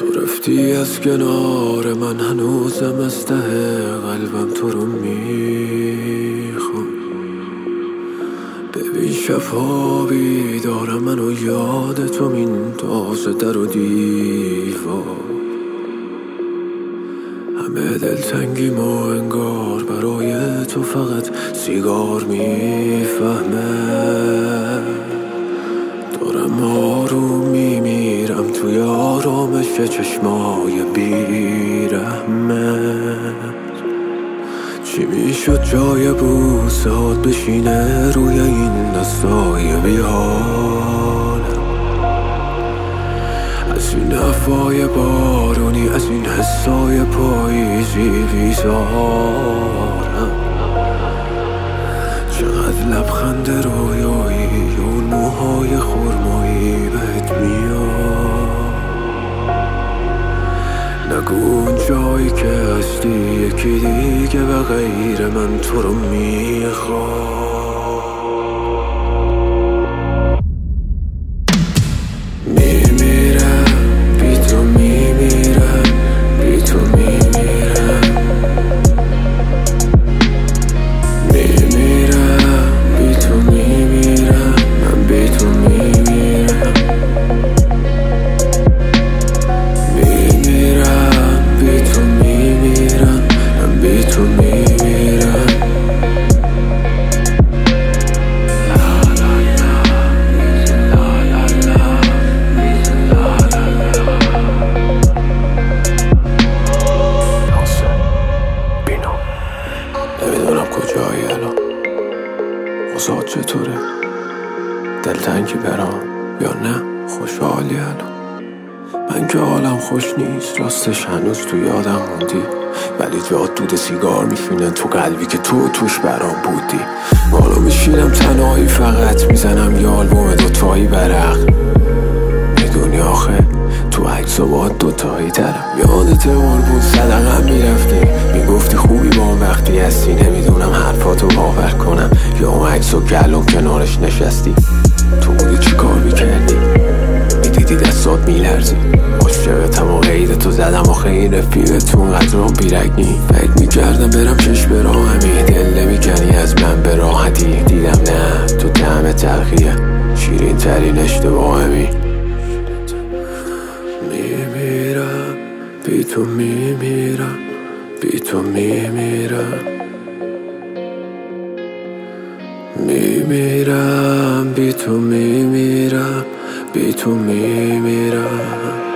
تو رفتی از کنار من، هنوزم از ته قلبم تو رو میخوام. ببین شبها بیدارم منو یاد تو میندازه در و دیوار. همه دلتنگیم و انگار برای تو فقط سیگار میفهمه. دارم آروم میمیرم توی آرامش چشمای بیرحمت. چی میشد جای بوسات بشینه روی این دستای بیحالم؟ از این هوای بارونی، از این حسای پاییزی بیزارم. چقدر لبخند رویایی، اون موهای خرمایی بهت میاد. نگو اون جایی که هستی یکی دیگه به غیر من تو رو میخواد. نمیدونم کجایی الان، اوضاع چطوره؟ دلتنگی برام یا نه خوشحالی الان؟ من که حالم خوش نیست، راستش هنوز تو یادم موندی، ولی جات دود سیگار میفینه تو قلبی که تو توش برام بودی. بالا میشینم تنهایی فقط میزنم یه آلبوم دوتایی برق. میدونی آخه تو عکس با دوتایی ترم. یادت قربون صدقم میرفتی، میگفتی خوبی با اون وقتی هستی. نمیدونم حرفاتو باور کنم یا اون عکسو که الان کنارش نشستی. تو بودی چی کار میکردی؟ میدیدی دستات میلرزی. عاشقتم و قیدتو زدم آخه این رفیقتون قدرام بیرگنی. فکر میکردم برم چشم براهمی، دل نمیکنی از من به راحتی. دیدم نه تو طعم تلخیه، شیرین ترین اشتباهمی. میمیرم بی تو، میمیرم بی تو، میمیرم. میمیرم بی تو، میمیرم بی تو، میمیرم.